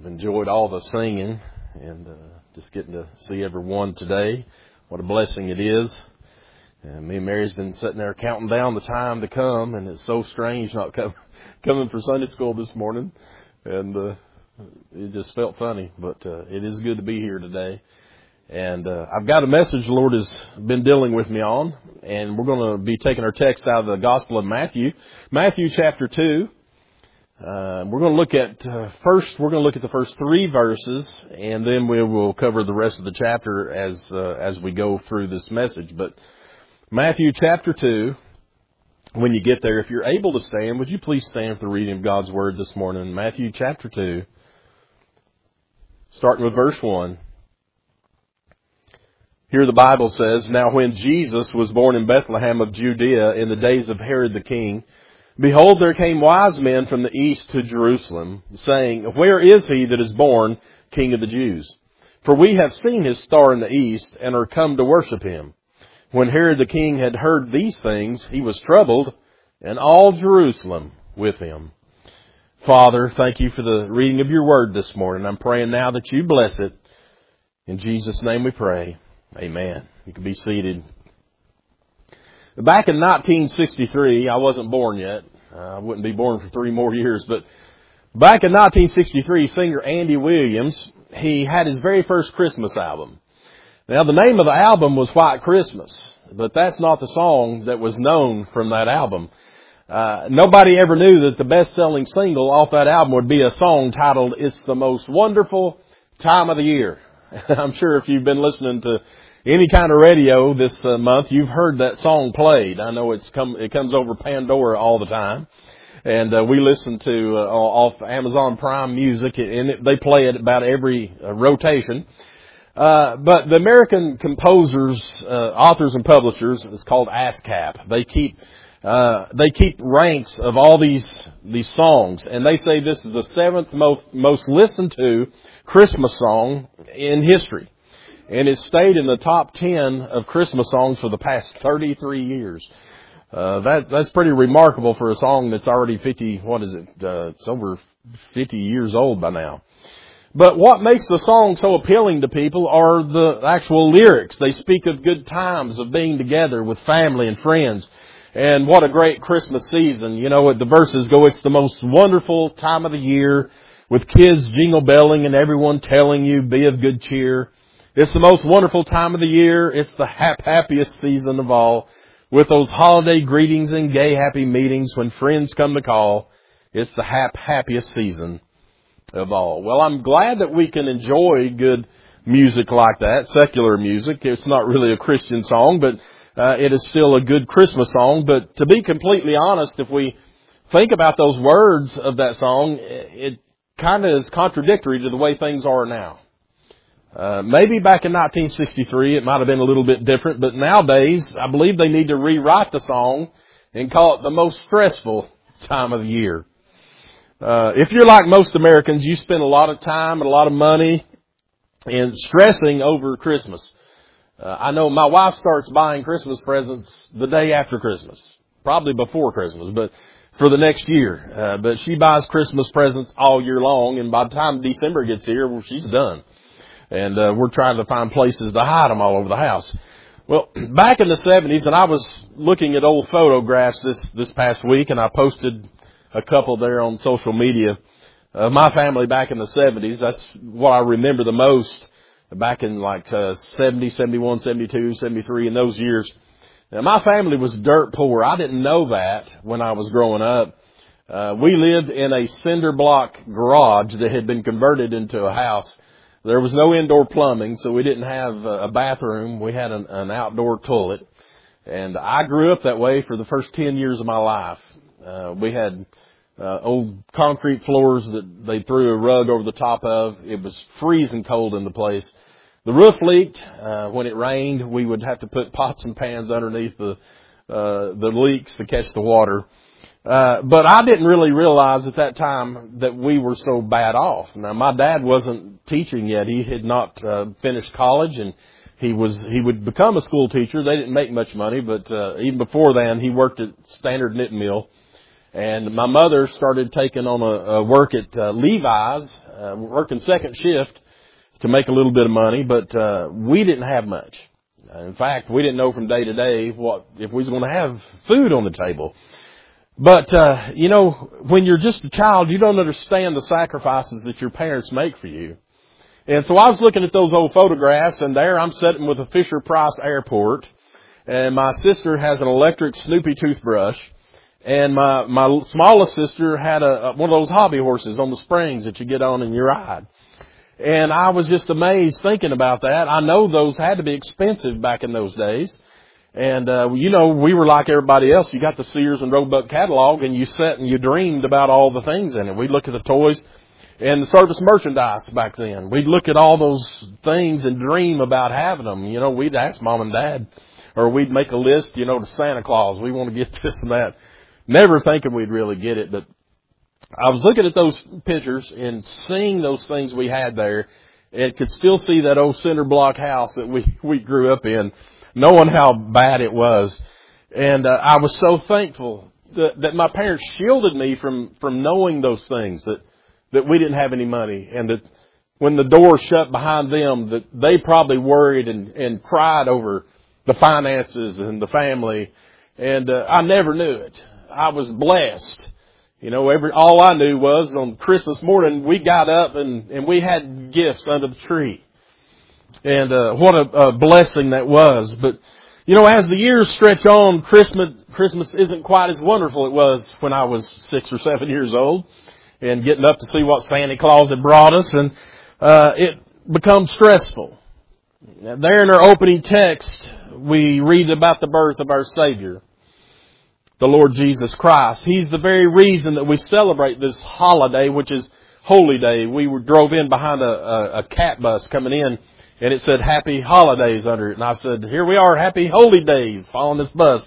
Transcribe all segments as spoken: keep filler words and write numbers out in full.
enjoyed all the singing and uh, just getting to see everyone today. What a blessing it is. And me and Mary's been sitting there counting down the time to come, and it's so strange not come, coming for Sunday school this morning. And uh, it just felt funny, but uh, it is good to be here today. And uh, I've got a message the Lord has been dealing with me on, and we're going to be taking our text out of the Gospel of Matthew, Matthew chapter two. Uh, we're going to look at, uh, first, we're going to look at the first three verses, and then we will cover the rest of the chapter as, uh, as we go through this message. But Matthew chapter two, when you get there, if you're able to stand, would you please stand for the reading of God's Word this morning? Matthew chapter two, starting with verse one. Here the Bible says, "Now when Jesus was born in Bethlehem of Judea in the days of Herod the king, behold, there came wise men from the east to Jerusalem, saying, Where is he that is born King of the Jews? For we have seen his star in the east, and are come to worship him. When Herod the king had heard these things, he was troubled, and all Jerusalem with him." Father, thank you for the reading of your word this morning. I'm praying now that you bless it. In Jesus' name we pray. Amen. You can be seated. Back in nineteen sixty-three, I wasn't born yet. Uh, I wouldn't be born for three more years. But back in nineteen sixty-three, singer Andy Williams, he had his very first Christmas album. Now, the name of the album was White Christmas, but that's not the song that was known from that album. Uh, nobody ever knew that the best-selling single off that album would be a song titled, It's the Most Wonderful Time of the Year. I'm sure if you've been listening to any kind of radio this uh, month, you've heard that song played. I know it's come, it comes over Pandora all the time. And uh, we listen to uh, off Amazon Prime Music, and it, they play it about every uh, rotation. Uh, but the American composers, uh, authors and publishers, it's called ASCAP. They keep, uh, they keep ranks of all these, these songs. And they say this is the seventh most, most listened to Christmas song in history. And it stayed in the top ten of Christmas songs for the past thirty-three years. Uh, that, that's pretty remarkable for a song that's already fifty, what is it? Uh, it's over fifty years old by now. But what makes the song so appealing to people are the actual lyrics. They speak of good times, of being together with family and friends. And what a great Christmas season. You know, the verses go, it's the most wonderful time of the year, with kids jingle belling and everyone telling you, be of good cheer. It's the most wonderful time of the year. It's the hap- happiest season of all. With those holiday greetings and gay happy meetings when friends come to call. It's the hap- happiest season of all. Well, I'm glad that we can enjoy good music like that, secular music. It's not really a Christian song, but uh, it is still a good Christmas song. But to be completely honest, if we think about those words of that song, it kind of is contradictory to the way things are now. Uh, maybe back in nineteen sixty-three it might have been a little bit different, but nowadays I believe they need to rewrite the song and call it the most stressful time of the year. Uh, if you're like most Americans, you spend a lot of time and a lot of money in stressing over Christmas. Uh, I know my wife starts buying Christmas presents the day after Christmas, probably before Christmas, but for the next year. Uh, but she buys Christmas presents all year long, and by the time December gets here, well, she's done. And uh, we're trying to find places to hide them all over the house. Well, back in the seventies, and I was looking at old photographs this, this past week, and I posted a couple there on social media of my family back in the seventies. That's what I remember the most, back in like uh, seventy, seventy-one, seventy-two, seventy-three, in those years. Now, my family was dirt poor. I didn't know that when I was growing up. Uh, we lived in a cinder block garage that had been converted into a house. There was no indoor plumbing, so we didn't have a bathroom. We had an, an outdoor toilet. And I grew up that way for the first ten years of my life. Uh, we had uh, old concrete floors that they threw a rug over the top of. It was freezing cold in the place. The roof leaked. Uh, when it rained, we would have to put pots and pans underneath the uh, the leaks to catch the water. Uh, but I didn't really realize at that time that we were so bad off. Now, my dad wasn't teaching yet. He had not uh, finished college, and he was he would become a school teacher. They didn't make much money, but uh, even before then, he worked at Standard Knitting Mill. And my mother started taking on a, a work at uh, Levi's, uh, working second shift to make a little bit of money, but uh, we didn't have much. In fact, we didn't know from day to day what if we was going to have food on the table. But, uh, you know, when you're just a child, you don't understand the sacrifices that your parents make for you. And so I was looking at those old photographs, and there I'm sitting with a Fisher-Price airport, and my sister has an electric Snoopy toothbrush, and my, my smallest sister had a, one of those hobby horses on the springs that you get on and you ride. And I was just amazed thinking about that. I know those had to be expensive back in those days. And, uh, you know, we were like everybody else. You got the Sears and Roebuck catalog, and you sat and you dreamed about all the things in it. We'd look at the toys and the service merchandise back then. We'd look at all those things and dream about having them. You know, we'd ask Mom and Dad, or we'd make a list, you know, to Santa Claus. We want to get this and that. Never thinking we'd really get it, but I was looking at those pictures and seeing those things we had there, and could still see that old cinder block house that we, we grew up in, knowing how bad it was. And uh, I was so thankful that, that my parents shielded me from, from knowing those things, that, that we didn't have any money, and that when the door shut behind them, that they probably worried and, and cried over the finances and the family. And uh, I never knew it. I was blessed. You know, every all I knew was on Christmas morning we got up and, and we had gifts under the tree. And uh, what a, a blessing that was. But, you know, as the years stretch on, Christmas Christmas isn't quite as wonderful it was when I was six or seven years old and getting up to see what Santa Claus had brought us. And uh, it becomes stressful. There in our opening text, we read about the birth of our Savior, the Lord Jesus Christ. He's the very reason that we celebrate this holiday, which is Holy Day. We were, drove in behind a, a, a cat bus coming in, and it said Happy Holidays under it. And I said, here we are, Happy Holy Days, following this bus.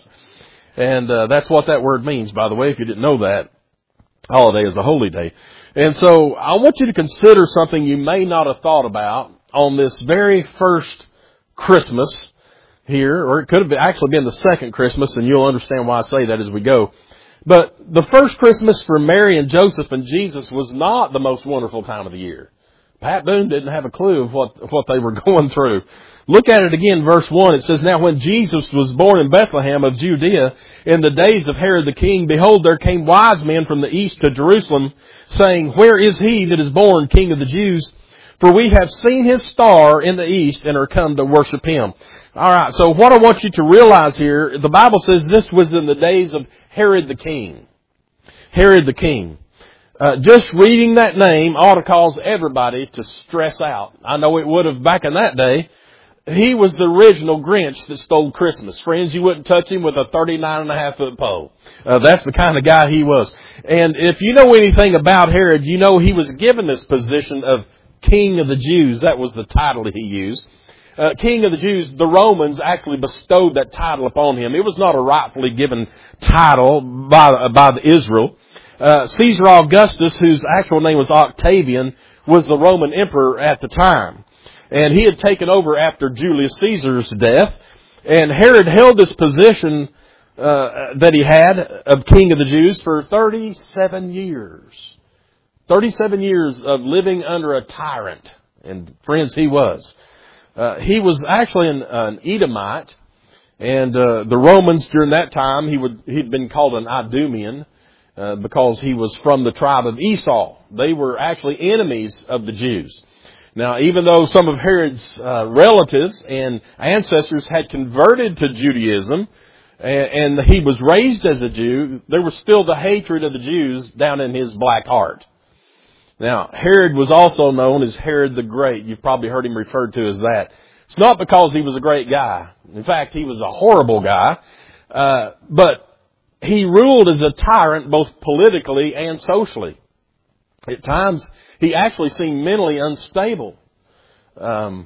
And uh, that's what that word means, by the way, if you didn't know that. Holiday is a holy day. And so I want you to consider something you may not have thought about on this very first Christmas here, or it could have actually been the second Christmas, and you'll understand why I say that as we go. But the first Christmas for Mary and Joseph and Jesus was not the most wonderful time of the year. Pat Boone didn't have a clue of what, what they were going through. Look at it again, verse one. It says, Now when Jesus was born in Bethlehem of Judea, in the days of Herod the king, behold, there came wise men from the east to Jerusalem, saying, Where is he that is born King of the Jews? For we have seen his star in the east and are come to worship him. All right, so what I want you to realize here, the Bible says this was in the days of Herod the king. Herod the king. Uh, just reading that name ought to cause everybody to stress out. I know it would have back in that day. He was the original Grinch that stole Christmas. Friends, you wouldn't touch him with a thirty-nine and a half foot pole. Uh, that's the kind of guy he was. And if you know anything about Herod, you know he was given this position of King of the Jews. That was the title that he used. Uh, King of the Jews, the Romans actually bestowed that title upon him. It was not a rightfully given title by, by the Israel. Uh, Caesar Augustus, whose actual name was Octavian, was the Roman emperor at the time. And he had taken over after Julius Caesar's death. And Herod held this position uh, that he had of King of the Jews for thirty-seven years. thirty-seven years of living under a tyrant. And friends, he was. Uh, he was actually an, an Edomite, and uh, the Romans during that time, he would he'd been called an Idumean uh, because he was from the tribe of Esau. They were actually enemies of the Jews. Now, even though some of Herod's uh, relatives and ancestors had converted to Judaism, and, and he was raised as a Jew, there was still the hatred of the Jews down in his black heart. Now, Herod was also known as Herod the Great. You've probably heard him referred to as that. It's not because he was a great guy. In fact, he was a horrible guy. Uh, but he ruled as a tyrant both politically and socially. At times, he actually seemed mentally unstable. Um,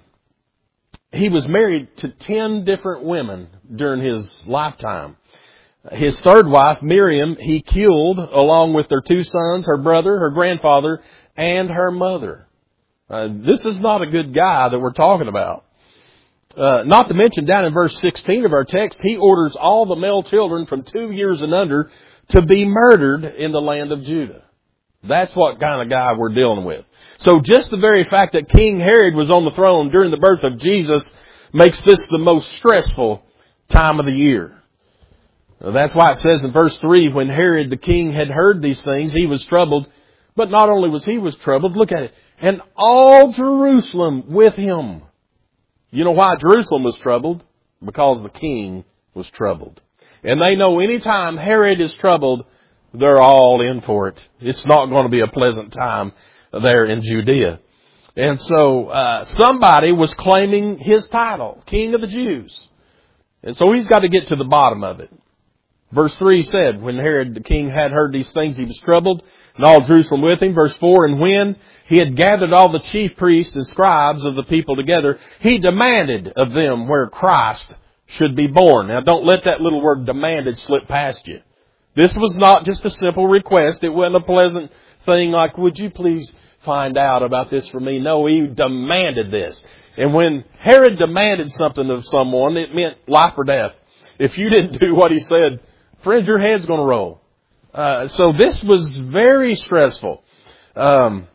he was married to ten different women during his lifetime. His third wife, Miriam, he killed along with their two sons, her brother, her grandfather, and her mother. Uh, this is not a good guy that we're talking about. Uh, not to mention down in verse sixteen of our text, he orders all the male children from two years and under to be murdered in the land of Judah. That's what kind of guy we're dealing with. So just the very fact that King Herod was on the throne during the birth of Jesus makes this the most stressful time of the year. That's why it says in verse three, when Herod the king had heard these things, he was troubled. But not only was he was troubled, look at it, and all Jerusalem with him. You know why Jerusalem was troubled? Because the king was troubled. And they know anytime Herod is troubled, they're all in for it. It's not going to be a pleasant time there in Judea. And so uh, somebody was claiming his title, King of the Jews. And so he's got to get to the bottom of it. Verse three said, when Herod the king had heard these things, he was troubled, and all Jerusalem with him. Verse four, and when he had gathered all the chief priests and scribes of the people together, he demanded of them where Christ should be born. Now don't let that little word demanded slip past you. This was not just a simple request. It wasn't a pleasant thing like, would you please find out about this for me? No, he demanded this. And when Herod demanded something of someone, it meant life or death. If you didn't do what he said, friends, your head's going to roll. Uh, so this was very stressful. Um,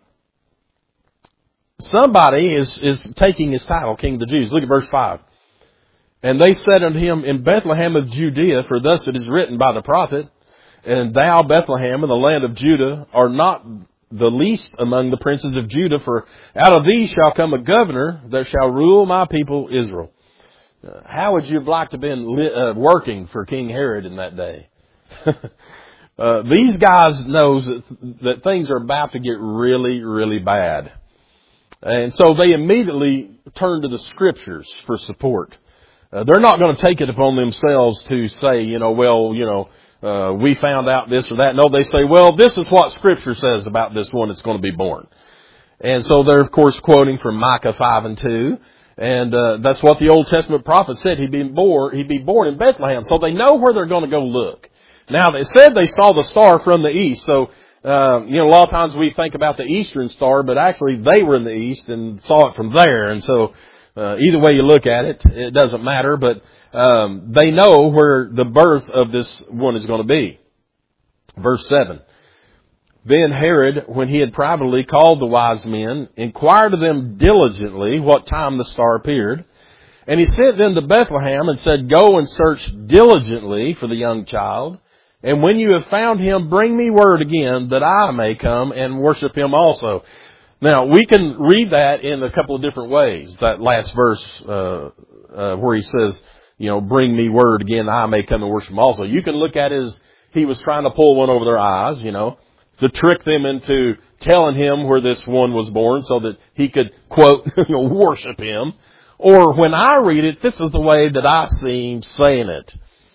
somebody is, is taking his title, King of the Jews. Look at verse five. And they said unto him, in Bethlehem of Judea, for thus it is written by the prophet, and thou, Bethlehem, in the land of Judah, are not the least among the princes of Judah, for out of thee shall come a governor that shall rule my people Israel. Uh, how would you have liked to have been li- uh, working for King Herod in that day? uh, these guys knows that, that things are about to get really, really bad. And so they immediately turn to the Scriptures for support. Uh, they're not going to take it upon themselves to say, you know, well, you know, Uh, we found out this or that. No, they say, well, this is what Scripture says about this one that's going to be born. And so they're, of course, quoting from Micah five and two. And uh, that's what the Old Testament prophet said. He'd be born, he'd be born in Bethlehem. So they know where they're going to go look. Now, they said they saw the star from the east. So, uh, you know, a lot of times we think about the eastern star, but actually they were in the east and saw it from there. And so uh, either way you look at it, it doesn't matter. But Um, they know where the birth of this one is going to be. Verse seven. Then Herod, when he had privately called the wise men, inquired of them diligently what time the star appeared. And he sent them to Bethlehem and said, go and search diligently for the young child. And when you have found him, bring me word again that I may come and worship him also. Now, we can read that in a couple of different ways. That last verse uh, uh, where he says, you know, bring me word again, I may come and worship him also. You can look at it as he was trying to pull one over their eyes, you know, to trick them into telling him where this one was born so that he could, quote, you know, worship him. Or when I read it, this is the way that I see him saying it.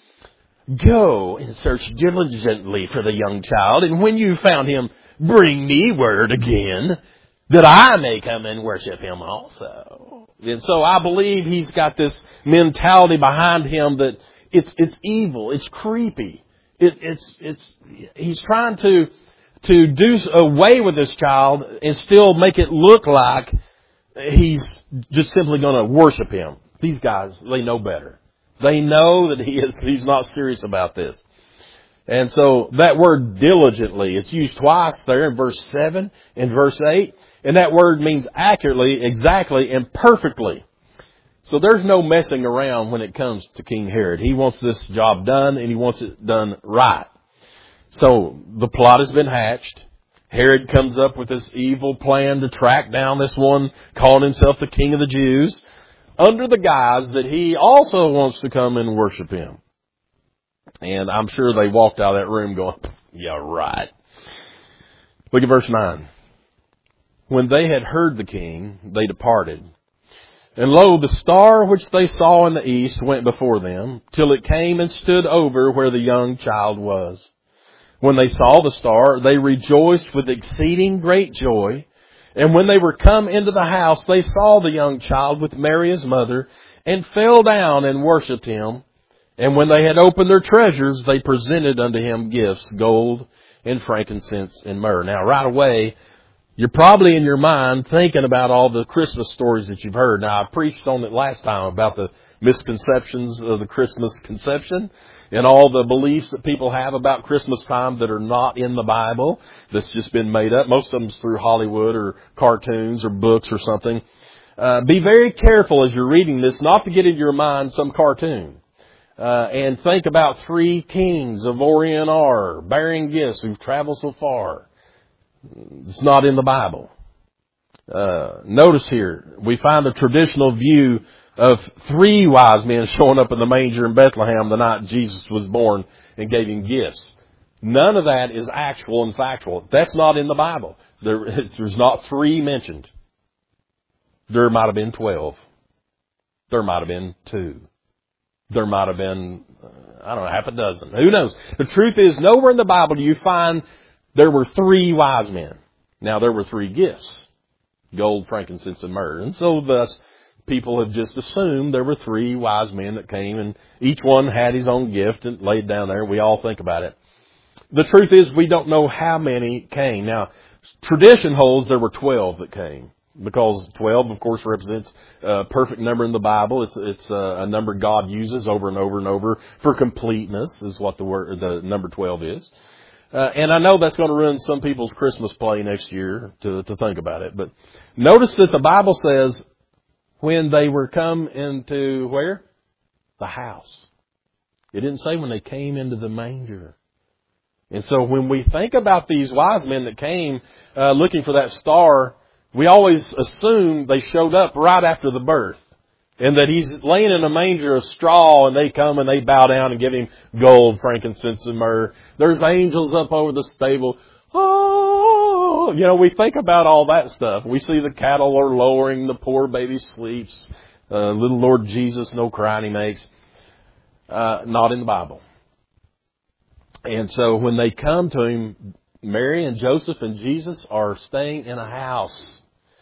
Go and search diligently for the young child, and when you found him, bring me word again that I may come and worship him also. And so I believe he's got this mentality behind him that it's it's evil, it's creepy. It, it's it's he's trying to to do away with this child and still make it look like he's just simply going to worship him. These guys, they know better. They know that he is he's not serious about this. And so that word diligently, it's used twice there in verse seven and verse eight. And that word means accurately, exactly, and perfectly. So there's no messing around when it comes to King Herod. He wants this job done, and he wants it done right. So the plot has been hatched. Herod comes up with this evil plan to track down this one calling himself the King of the Jews under the guise that he also wants to come and worship him. And I'm sure they walked out of that room going, yeah, right. Look at verse nine. When they had heard the king, they departed. And lo, the star which they saw in the east went before them, till it came and stood over where the young child was. When they saw the star, they rejoiced with exceeding great joy. And when they were come into the house, they saw the young child with Mary his mother, and fell down and worshipped him. And when they had opened their treasures, they presented unto him gifts, gold and frankincense and myrrh. Now, right away, you're probably in your mind thinking about all the Christmas stories that you've heard. Now, I preached on it last time about the misconceptions of the Christmas conception. and all the beliefs that people have about Christmas time that are not in the Bible, that's just been made up. Most of them's through Hollywood or cartoons or books or something. Uh, be very careful as you're reading this not to get into your mind some cartoon. Uh, and think about three kings of Orient are bearing gifts who've traveled so far. It's not in the Bible. Uh, notice here, we find the traditional view of three wise men showing up in the manger in Bethlehem the night Jesus was born and gave him gifts. None of that is actual and factual. That's not in the Bible. There, there's not three mentioned. There might have been twelve. There might have been two. There might have been, uh, I don't know, half a dozen. Who knows? The truth is, nowhere in the Bible do you find there were three wise men. Now, there were three gifts. Gold, frankincense, and myrrh. And so thus, people have just assumed there were three wise men that came, and each one had his own gift and laid down there. We all think about it. The truth is, we don't know how many came. Now, tradition holds there were twelve that came. Because twelve, of course, represents a perfect number in the Bible. It's it's a number God uses over and over and over for completeness, is what the word the number twelve is. Uh, and I know that's going to ruin some people's Christmas play next year to to think about it. But notice that the Bible says when they were come into where? The house. It didn't say when they came into the manger. And so when we think about these wise men that came uh, looking for that star, we always assume they showed up right after the birth. And that he's laying in a manger of straw and they come and they bow down and give him gold, frankincense, and myrrh. There's angels up over the stable. Oh, you know, we think about all that stuff. We see the cattle are lowering, the poor baby sleeps. Uh, little Lord Jesus, no crying he makes. Uh, not in the Bible. And so when they come to him, Mary and Joseph and Jesus are staying in a house.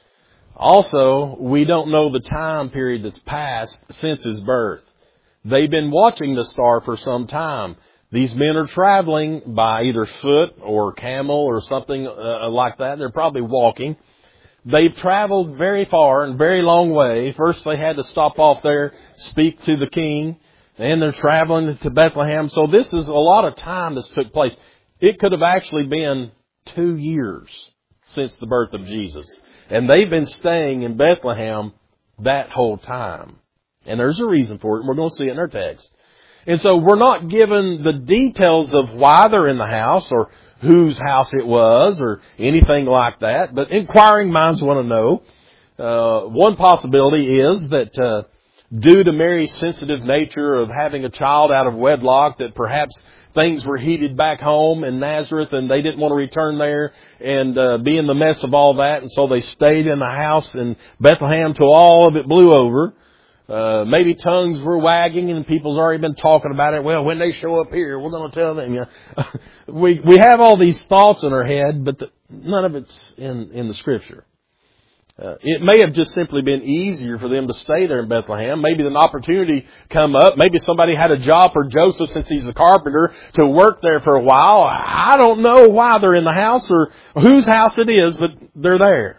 Also, we don't know the time period that's passed since his birth. They've been watching the star for some time. These men are traveling by either foot or camel or something uh, like that. They're probably walking. They've traveled very far and very long way. First they had to stop off there, speak to the king, and they're traveling to Bethlehem. So this is a lot of time that's took place. It could have actually been two years since the birth of Jesus. And they've been staying in Bethlehem that whole time. And there's a reason for it, and we're going to see it in our text. And so we're not given the details of why they're in the house or whose house it was or anything like that. But inquiring minds want to know. Uh, one possibility is that uh, due to Mary's sensitive nature of having a child out of wedlock, that perhaps things were heated back home in Nazareth and they didn't want to return there and uh, be in the mess of all that. And so they stayed in the house in Bethlehem till all of it blew over. Uh, maybe tongues were wagging and people's already been talking about it. Well, when they show up here, we're going to tell them. You know, we we have all these thoughts in our head, but the, none of it's in, in the Scripture. Uh, it may have just simply been easier for them to stay there in Bethlehem. Maybe an opportunity come up. Maybe somebody had a job for Joseph since he's a carpenter to work there for a while. I don't know why they're in the house or whose house it is, but they're there.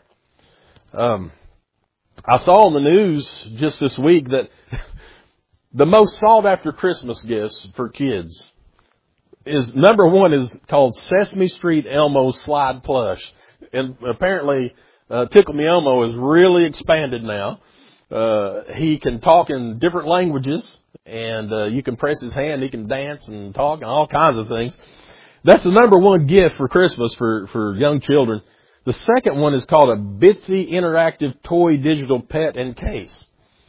Um, I saw on the news just this week that the most sought after Christmas gifts for kids is, number one is called Sesame Street Elmo Slide Plush. And apparently Uh, Tickle Me Elmo is really expanded now. Uh, he can talk in different languages, and uh, you can press his hand, he can dance and talk and all kinds of things. That's the number one gift for Christmas for, for young children. The second one is called a Bitsy Interactive Toy Digital Pet and Case.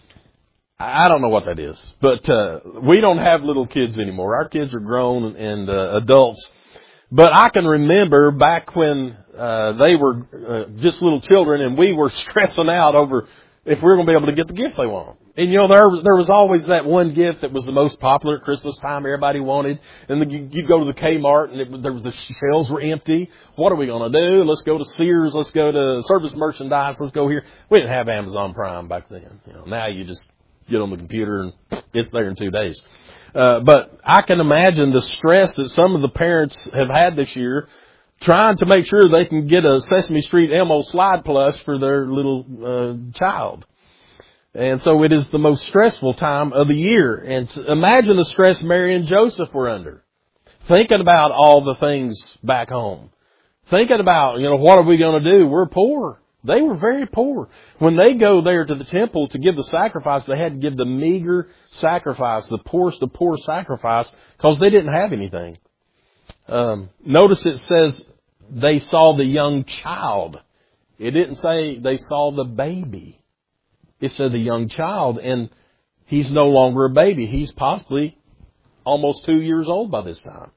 I don't know what that is, but uh, we don't have little kids anymore. Our kids are grown and uh, adults. But I can remember back when uh, they were uh, just little children and we were stressing out over if we were going to be able to get the gift they want. And, you know, there there was always that one gift that was the most popular at Christmas time everybody wanted. And then you, you go to the Kmart and it, there was, the shelves were empty. What are we going to do? Let's go to Sears. Let's go to Service Merchandise. Let's go here. We didn't have Amazon Prime back then. You know, now you just get on the computer and it's there in two days. Uh, but I can imagine the stress that some of the parents have had this year trying to make sure they can get a Sesame Street Elmo Slide Plush for their little uh, child. And so it is the most stressful time of the year. And imagine the stress Mary and Joseph were under. Thinking about all the things back home. Thinking about, you know, what are we going to do? We're poor. They were very poor. When they go there to the temple to give the sacrifice, they had to give the meager sacrifice, the poorest of poor sacrifice, because they didn't have anything. Um, notice it says they saw the young child. It didn't say they saw the baby. It said the young child, and he's no longer a baby. He's possibly almost two years old by this time.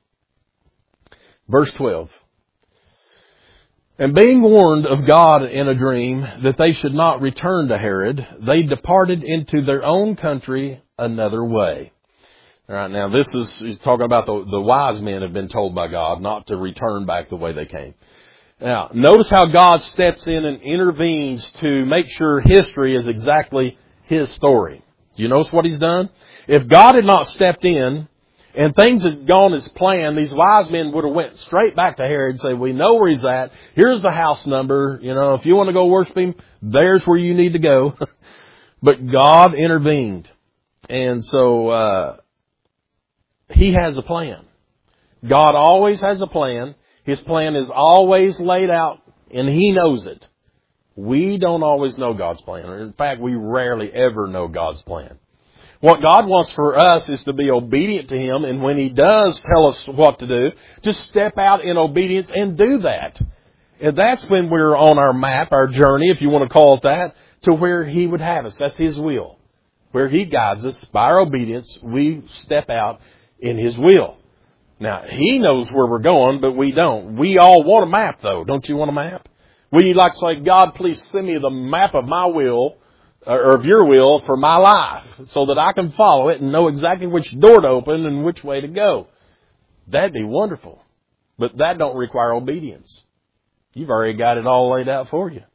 Verse twelve. And being warned of God in a dream that they should not return to Herod, they departed into their own country another way. All right, now this is he's talking about the, the wise men have been told by God not to return back the way they came. Now, notice how God steps in and intervenes to make sure history is exactly His story. Do you notice what He's done? If God had not stepped in and things had gone as planned, these wise men would have went straight back to Herod and said, we know where he's at. Here's the house number. You know, if you want to go worship him, there's where you need to go. But God intervened. And so, uh, He has a plan. God always has a plan. His plan is always laid out, and He knows it. We don't always know God's plan. In fact, we rarely ever know God's plan. What God wants for us is to be obedient to Him, and when He does tell us what to do, to step out in obedience and do that. And that's when we're on our map, our journey, if you want to call it that, to where He would have us. That's His will. Where He guides us by our obedience, we step out in His will. Now, He knows where we're going, but we don't. We all want a map, though. Don't you want a map? Would you like to say, God, please send me the map of my will, or of your will for my life, so that I can follow it and know exactly which door to open and which way to go? That'd be wonderful. But that don't require obedience. You've already got it all laid out for you.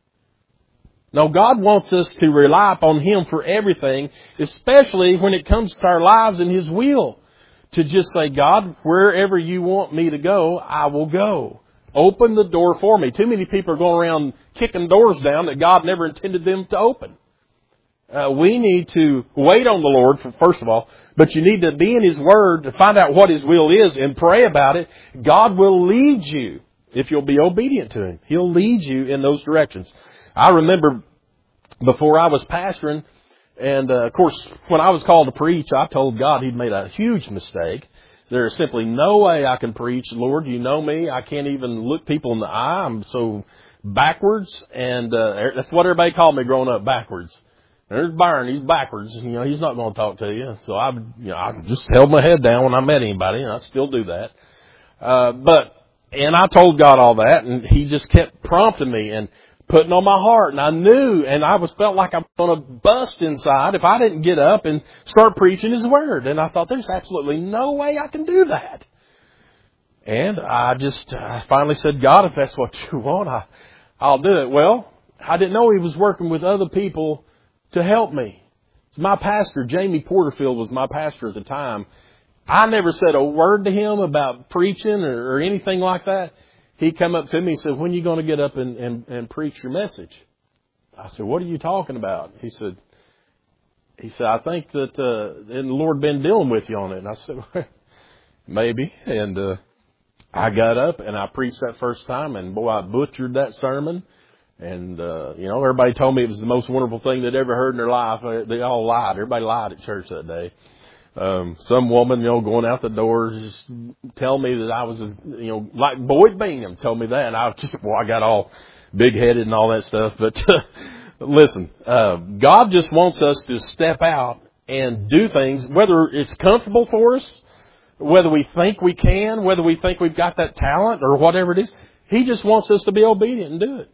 No, God wants us to rely upon Him for everything, especially when it comes to our lives and His will. To just say, God, wherever you want me to go, I will go. Open the door for me. Too many people are going around kicking doors down that God never intended them to open. Uh, we need to wait on the Lord, for, first of all, but you need to be in His Word to find out what His will is and pray about it. God will lead you if you'll be obedient to Him. He'll lead you in those directions. I remember before I was pastoring, and, uh, of course, when I was called to preach, I told God He'd made a huge mistake. There is simply no way I can preach. Lord, you know me. I can't even look people in the eye. I'm so backwards. And uh, that's what everybody called me growing up, backwards. There's Byron. He's backwards. You know, he's not going to talk to you. So I, you know, I just held my head down when I met anybody, and I still do that. Uh, but, and I told God all that, and He just kept prompting me and putting on my heart, and I knew, and I was felt like I'm going to bust inside if I didn't get up and start preaching His Word. And I thought, there's absolutely no way I can do that. And I just I finally said, God, if that's what you want, I, I'll do it. Well, I didn't know He was working with other people to help me. It's my pastor, Jamie Porterfield, was my pastor at the time. I never said a word to him about preaching or, or anything like that. He come up to me and said, when are you going to get up and, and, and preach your message? I said, what are you talking about? He said, he said, I think that uh, and the Lord been dealing with you on it. And I said, well, maybe. And uh, I got up and I preached that first time, and boy, I butchered that sermon. And, uh, you know, everybody told me it was the most wonderful thing they'd ever heard in their life. They all lied. Everybody lied at church that day. Um, some woman, you know, going out the door, just tell me that I was, as, you know, like Boyd Bingham told me that. And I was just, well, I got all big headed and all that stuff. But uh, listen, uh, God just wants us to step out and do things, whether it's comfortable for us, whether we think we can, whether we think we've got that talent or whatever it is. He just wants us to be obedient and do it.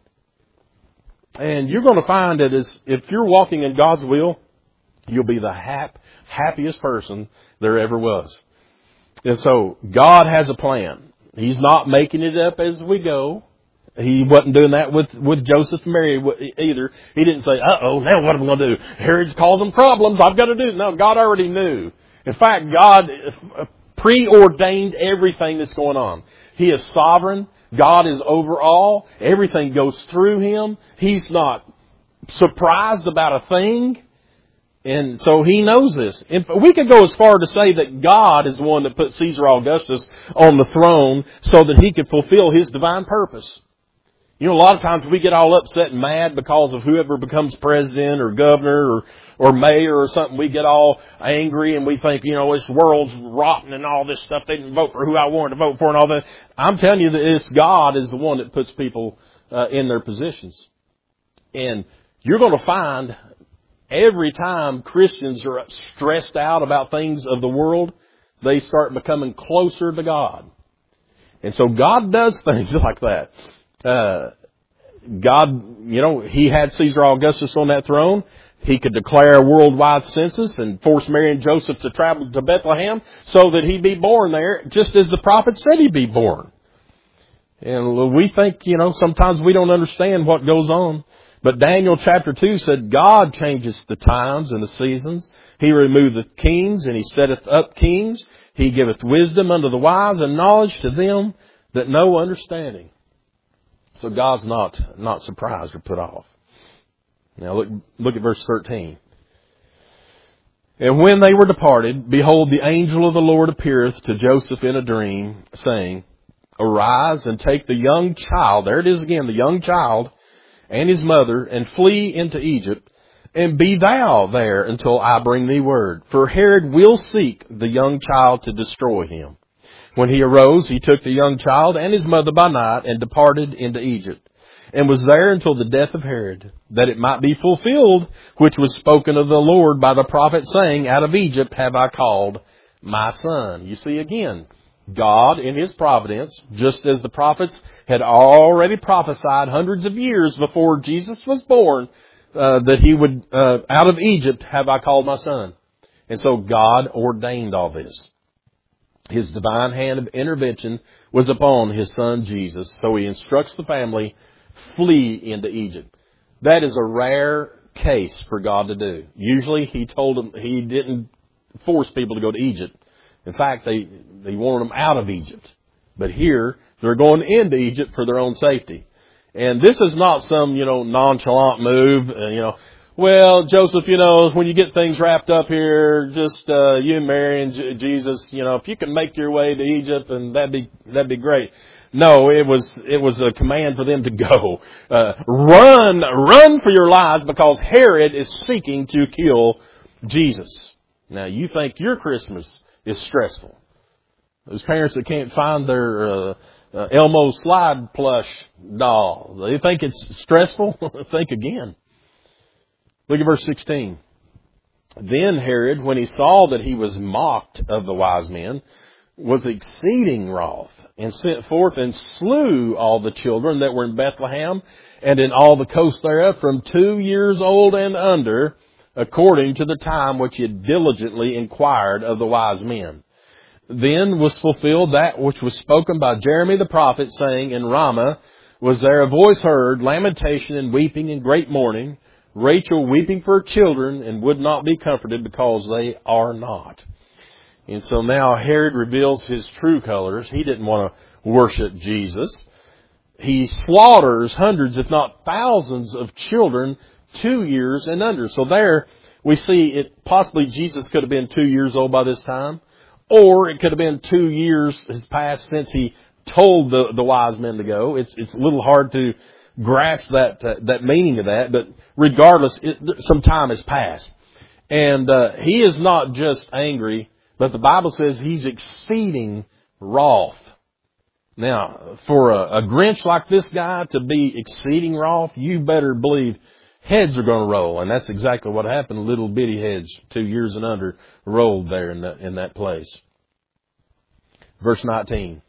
And you're going to find that as, if you're walking in God's will, you'll be the hap, happiest person there ever was. And so God has a plan. He's not making it up as we go. He wasn't doing that with, with Joseph and Mary either. He didn't say, uh-oh, now what am I going to do? Herod's causing problems. I've got to do it. No, God already knew. In fact, God preordained everything that's going on. He is sovereign. God is over all. Everything goes through Him. He's not surprised about a thing. And so he knows this. And we could go as far to say that God is the one that put Caesar Augustus on the throne so that he could fulfill his divine purpose. You know, a lot of times we get all upset and mad because of whoever becomes president or governor or, or mayor or something. We get all angry and we think, you know, this world's rotten and all this stuff. They didn't vote for who I wanted to vote for and all that. I'm telling you that it's God is the one that puts people uh, in their positions. And you're going to find every time Christians are stressed out about things of the world, they start becoming closer to God. And so God does things like that. Uh, God, you know, He had Caesar Augustus on that throne. He could declare a worldwide census and force Mary and Joseph to travel to Bethlehem so that he'd be born there, just as the prophet said he'd be born. And we think, you know, sometimes we don't understand what goes on. But Daniel chapter two said, God changes the times and the seasons. He removeth kings, and He setteth up kings. He giveth wisdom unto the wise, and knowledge to them that know understanding. So God's not, not surprised or put off. Now look, look at verse thirteen. And when they were departed, behold, the angel of the Lord appeareth to Joseph in a dream, saying, Arise and take the young child, there it is again, the young child, and his mother, and flee into Egypt, and be thou there until I bring thee word. For Herod will seek the young child to destroy him. When he arose, he took the young child and his mother by night, and departed into Egypt, and was there until the death of Herod, that it might be fulfilled, which was spoken of the Lord by the prophet, saying, Out of Egypt have I called my son. You see again, God in His providence, just as the prophets had already prophesied hundreds of years before Jesus was born, uh, that He would, uh, out of Egypt have I called my son. And so God ordained all this. His divine hand of intervention was upon His son Jesus. So He instructs the family, flee into Egypt. That is a rare case for God to do. Usually He told them, He didn't force people to go to Egypt. In fact, they, they wanted them out of Egypt. But here, they're going into Egypt for their own safety. And this is not some, you know, nonchalant move, uh, you know, well, Joseph, you know, when you get things wrapped up here, just uh, you and Mary and J- Jesus, you know, if you can make your way to Egypt, and that'd be that'd be great. No, it was it was a command for them to go. Uh, run, run for your lives, because Herod is seeking to kill Jesus. Now, you think your Christmas is stressful. Those parents that can't find their uh, uh, Elmo slide plush doll, they think it's stressful? Think again. Look at verse sixteen. Then Herod, when he saw that he was mocked of the wise men, was exceeding wroth, and sent forth and slew all the children that were in Bethlehem and in all the coast thereof, from two years old and under, according to the time which he had diligently inquired of the wise men. Then was fulfilled that which was spoken by Jeremy the prophet, saying, In Ramah was there a voice heard, lamentation and weeping and great mourning, Rachel weeping for her children, and would not be comforted, because they are not. And so now Herod reveals his true colors. He didn't want to worship Jesus. He slaughters hundreds, if not thousands, of children two years and under. So there we see it possibly Jesus could have been two years old by this time, or it could have been two years has passed since he told the, the wise men to go. It's it's a little hard to grasp that uh, that meaning of that, but regardless, it, some time has passed. And uh, he is not just angry, but the Bible says he's exceeding wroth. Now, for a, a Grinch like this guy to be exceeding wroth, you better believe heads are going to roll. And that's exactly what happened. Little bitty heads, two years and under, rolled there in that, in that place. Verse nineteen.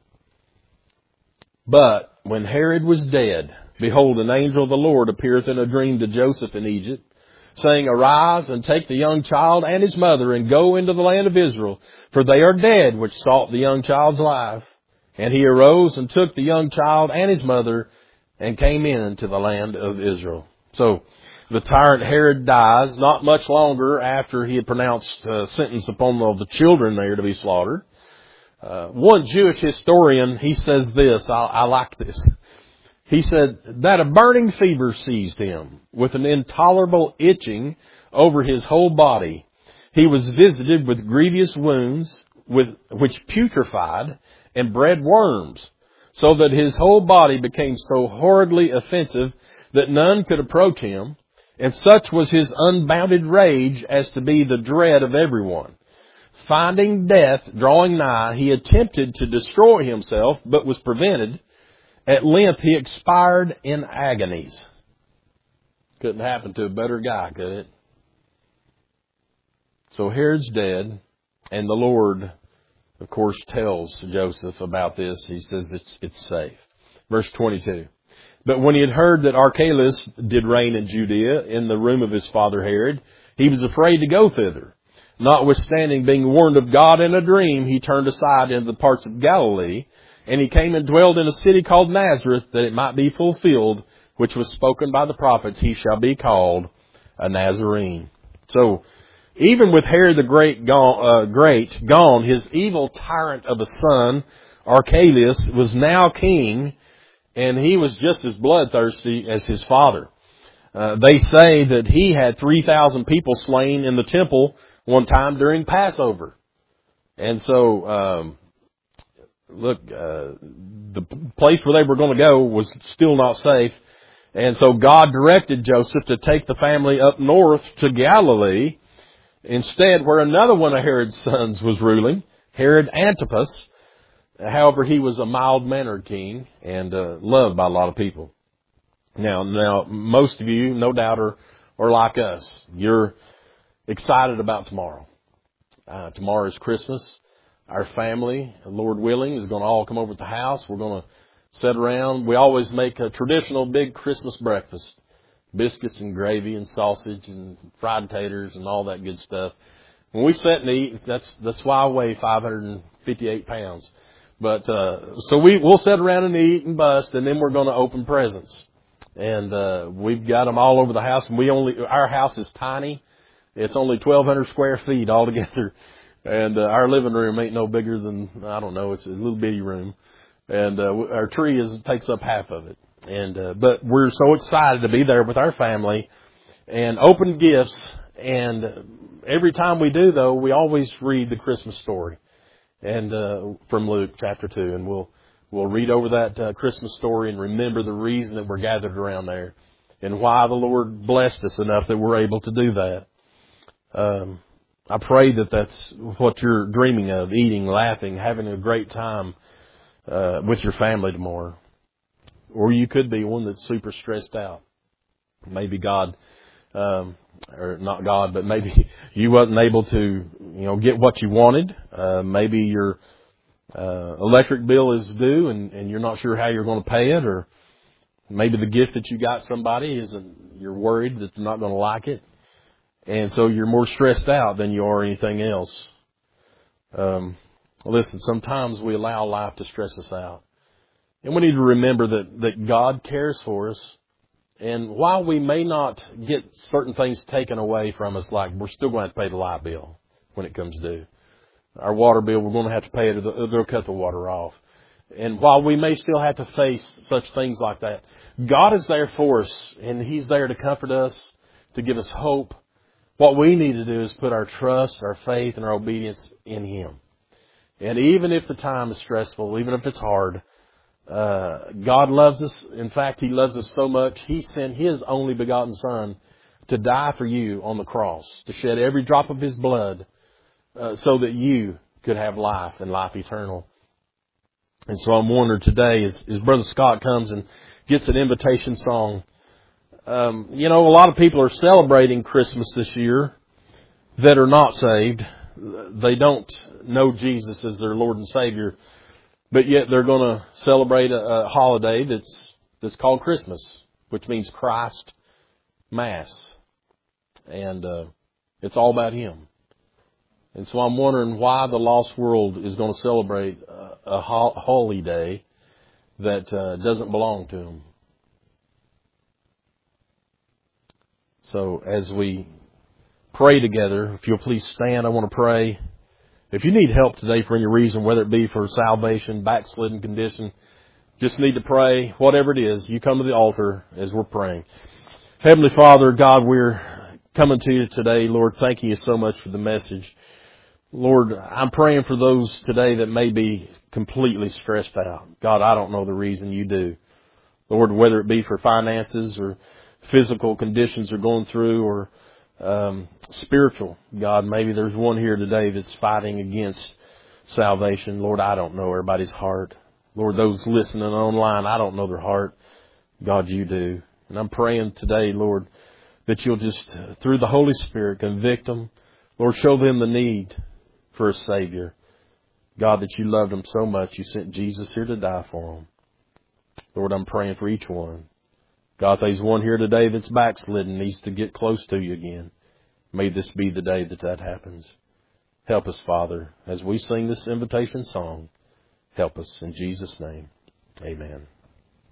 But when Herod was dead, behold, an angel of the Lord appeareth in a dream to Joseph in Egypt, saying, Arise and take the young child and his mother, and go into the land of Israel, for they are dead which sought the young child's life. And he arose and took the young child and his mother, and came into the land of Israel. So the tyrant Herod dies not much longer after he had pronounced uh, sentence upon all the children there to be slaughtered. Uh, one Jewish historian, he says this, I, I like this. He said that a burning fever seized him with an intolerable itching over his whole body. He was visited with grievous wounds with, which putrefied and bred worms, so that his whole body became so horridly offensive that none could approach him. And such was his unbounded rage as to be the dread of everyone. Finding death drawing nigh, he attempted to destroy himself, but was prevented. At length he expired in agonies. Couldn't happen to a better guy, could it? So Herod's dead, and the Lord, of course, tells Joseph about this. He says it's it's safe. Verse twenty-two. But when he had heard that Archelaus did reign in Judea in the room of his father Herod, he was afraid to go thither. Notwithstanding being warned of God in a dream, he turned aside into the parts of Galilee, and he came and dwelled in a city called Nazareth, that it might be fulfilled, which was spoken by the prophets, he shall be called a Nazarene. So, even with Herod the Great gone, uh, great gone, his evil tyrant of a son, Archelaus, was now king, and he was just as bloodthirsty as his father. Uh, they say that he had three thousand people slain in the temple one time during Passover. And so, um, look, uh, the place where they were going to go was still not safe. And so God directed Joseph to take the family up north to Galilee, instead where another one of Herod's sons was ruling, Herod Antipas. However, he was a mild-mannered king and uh, loved by a lot of people. Now, now, most of you, no doubt, are, are like us. You're excited about tomorrow. Uh, tomorrow is Christmas. Our family, Lord willing, is going to all come over to the house. We're going to sit around. We always make a traditional big Christmas breakfast. Biscuits and gravy and sausage and fried taters and all that good stuff. When we sit and eat, that's that's why I weigh five hundred fifty-eight pounds. But uh, so we we'll sit around and eat and bust, and then we're going to open presents. And uh, we've got them all over the house. And we only our house is tiny. It's only twelve hundred square feet altogether, and uh, our living room ain't no bigger than I don't know. It's a little bitty room, and uh, our tree is takes up half of it. And uh, but we're so excited to be there with our family and open gifts. And every time we do, though, we always read the Christmas story, and uh, from Luke chapter two, and we'll we'll read over that uh, Christmas story and remember the reason that we're gathered around there, and why the Lord blessed us enough that we're able to do that. Um, I pray that that's what you're dreaming of: eating, laughing, having a great time uh, with your family tomorrow. Or you could be one that's super stressed out. Maybe God, um, or not God, but maybe you wasn't able to, you know, get what you wanted. Uh, maybe your uh, electric bill is due, and, and you're not sure how you're going to pay it. Or maybe the gift that you got somebody isn't. You're worried that they're not going to like it. And so you're more stressed out than you are anything else. Um, listen, sometimes we allow life to stress us out. And we need to remember that, that God cares for us. And while we may not get certain things taken away from us, like we're still going to have to pay the light bill when it comes due. Our water bill, we're going to have to pay it or they'll cut the water off. And while we may still have to face such things like that, God is there for us, and He's there to comfort us, to give us hope. What we need to do is put our trust, our faith, and our obedience in Him. And even if the time is stressful, even if it's hard, uh, God loves us. In fact, He loves us so much, He sent His only begotten Son to die for you on the cross, to shed every drop of His blood, uh, so that you could have life and life eternal. And so I'm wondering today, as, as Brother Scott comes and gets an invitation song, Um, you know, a lot of people are celebrating Christmas this year that are not saved. They don't know Jesus as their Lord and Savior, but yet they're going to celebrate a, a holiday that's that's called Christmas, which means Christ Mass, and uh, it's all about Him. And so I'm wondering why the lost world is going to celebrate a, a ho- holy day that uh, doesn't belong to Him. So as we pray together, if you'll please stand, I want to pray. If you need help today for any reason, whether it be for salvation, backslidden condition, just need to pray, whatever it is, you come to the altar as we're praying. Heavenly Father, God, we're coming to you today, Lord, thanking you so much for the message. Lord, I'm praying for those today that may be completely stressed out. God, I don't know the reason, you do. Lord, whether it be for finances or physical conditions they're going through or um, spiritual, God, maybe there's one here today that's fighting against salvation. Lord, I don't know everybody's heart. Lord, those listening online, I don't know their heart. God, you do. And I'm praying today, Lord, that you'll just, through the Holy Spirit, convict them. Lord, show them the need for a Savior. God, that you loved them so much, you sent Jesus here to die for them. Lord, I'm praying for each one. God, there's one here today that's backslidden, needs to get close to you again. May this be the day that that happens. Help us, Father, as we sing this invitation song. Help us in Jesus' name. Amen.